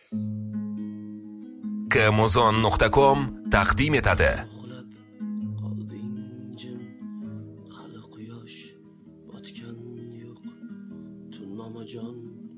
kmozon.com taqdim etadi. Jon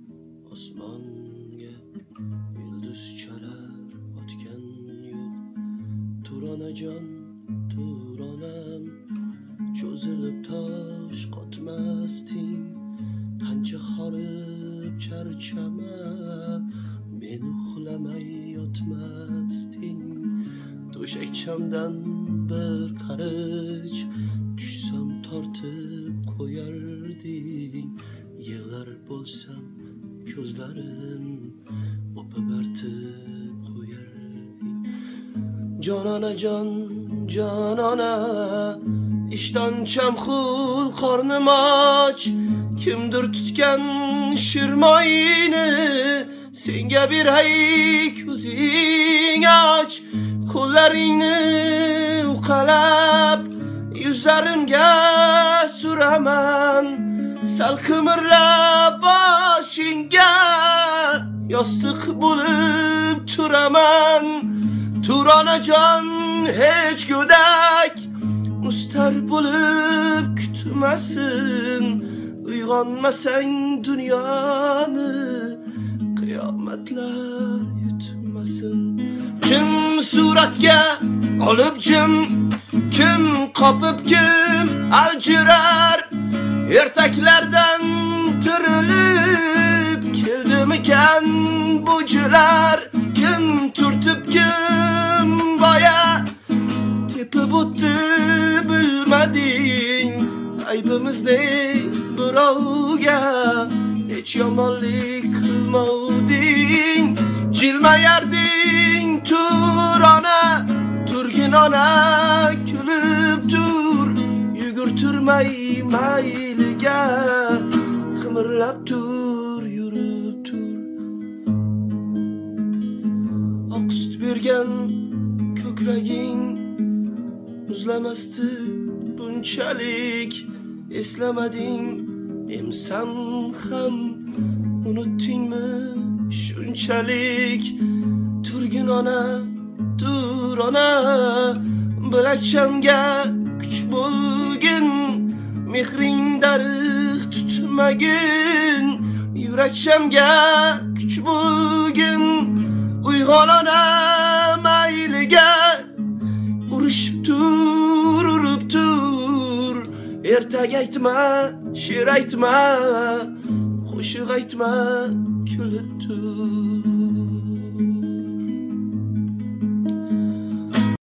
osmonga yulduz chalar otgan yo'q. Turonajon, turonam, cho'zilib tosh qotmasding. Qancha horib charchama, men uxlamay yotmasding. To'shakchamdan bir qarich tushsam tortib qo'yarding. Yig'lar bo'lsam ko'zlarim o'pib artib qo'yarding. Jononajon, jonona, ishtoncham xul qornim och. Kimdir tutgan shirmoyini senga beray ko'zing och. Qo'llaringni uqalab yuzlarimga suraman. Sal qimirlab boshingga yostiq bo'lib turaman. Turonajon hech go'dak mustar bo'lib kutmasin. Uyg'onmasang dunyoni qiyomatlar yutmasin. Kim suratga olib jim, kim qopib kim aljirar. Ertaklardan tirilib keldimikan bujilar. Kim turtib kim boya tepib o'tdi bilmading. Aybimizni birovga hech yomonlik qilmovding. Jilmayarding turona, turgin ona, kulib tur. Yugurtirmay mayliga, qimirlab tur, yurib tur. Oq sut bergan ko'kraging muzlamasdi bunchalik. Eslamading emsam ham, unutdingmi shunchalik. Turgin ona, turona, bilakchamga kuch bo'lgin. Mehring darig' tutmagin. Yurakchamga kuch bo'lgin. Uyg'on ona mayliga, urishib tur, urib tur. Ertak aytma, she'r aytma, qo'shiq aytma, kulib tur.